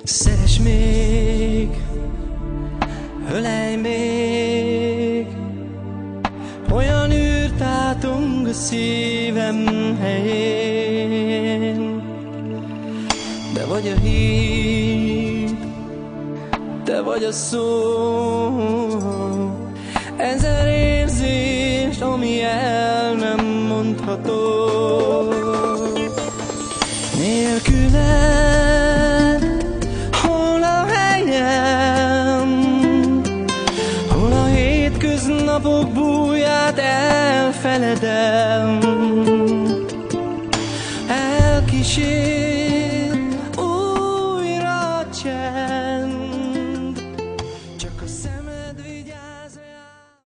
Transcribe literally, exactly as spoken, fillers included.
Szeress még, ölelj még, olyan űrt átong a szívem helyén. Te vagy a híd, te vagy a szó, ezer érzést, ami el nem mondható. Nélküled hol a helyem, hol a hétköznapok bújját elfeledem, elkísér